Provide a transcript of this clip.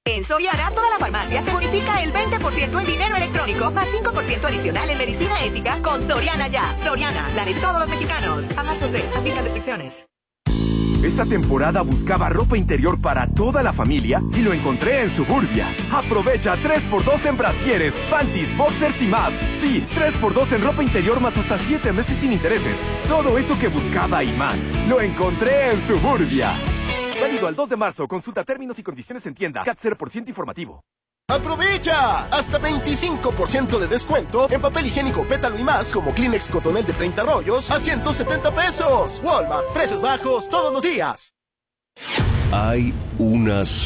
En Soriana, toda la farmacia te bonifica el 20% en dinero electrónico, más 5% adicional en medicina ética con Soriana Ya. Soriana, la de todos los mexicanos. A marzo 3, aplica restricciones. Esta temporada buscaba ropa interior para toda la familia y lo encontré en Suburbia. Aprovecha 3x2 en brasieres, panties, boxers y más. Sí, 3x2 en ropa interior más hasta 7 meses sin intereses. Todo eso que buscaba y más, lo encontré en Suburbia. Válido al 2 de marzo. Consulta términos y condiciones en tienda. CAT 0% informativo. ¡Aprovecha! Hasta 25% de descuento en papel higiénico Pétalo y más, como Kleenex Cotonel de 30 rollos a 170 pesos. Walmart, precios bajos todos los días. Hay una